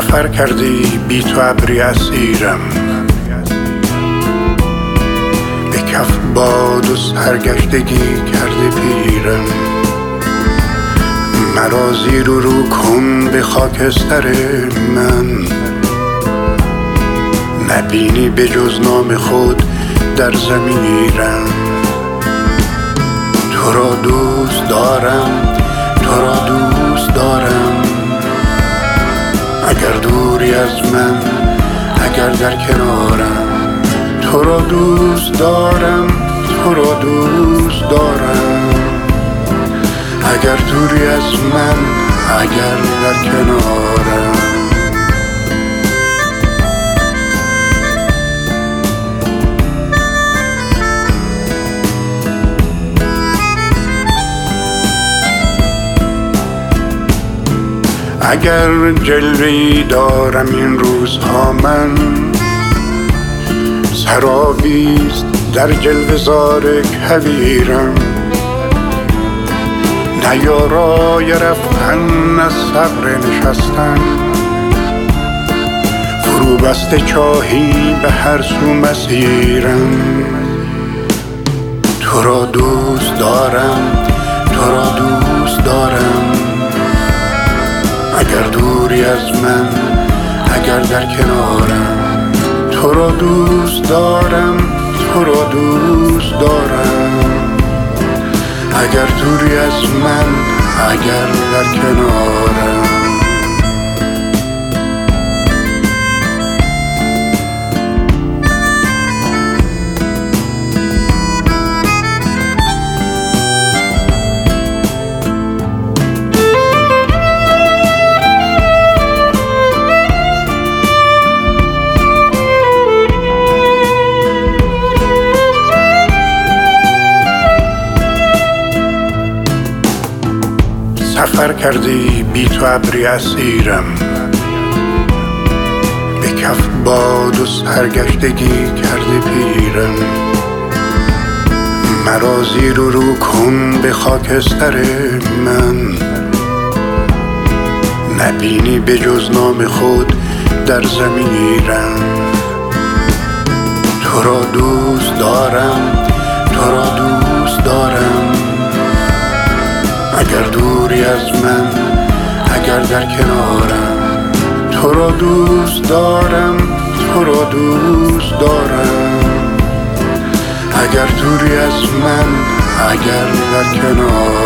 سفر کردی بی تو ابری اسیرم، به کف باد و سرگشتگی کرده پیرم. مرا زیر و رو کن به خاکستر من، نبینی به جز نام خود در ضمیرم. تو را دوست دارم، تو را دوست دارم، اگر دوری از من، اگر در کنارم. تو را دوست دارم، تو را دوست دارم، اگر دوری از من، اگر در کنارم. اگر جلوه‌ای دارم این روزها من، سرابیست در جلوه زار کویرم. نیارای رفتن از صبر نشستن، فرو بسته چاهی به هر سو مسیرم. تو را دوست دارم، تو را دوست دارم، اگر دوری از من، اگر در کنارم. تو را دوست دارم، تو را دوست دارم، اگر دوری از من، اگر در کنارم. سفر کردی بی تو ابری اسیرم، به کف باد و سرگشتگی کرده پیرم. مرا زیر و رو کن به خاکستر من، نبینی به جز نام خود در ضمیرم. تو را دوست دارم، تو را دوست دارم، اگر دوری از من، اگر در کنارم. تو را دوست دارم، تو را دوست دارم، اگر دوری از من، اگر در کنارم.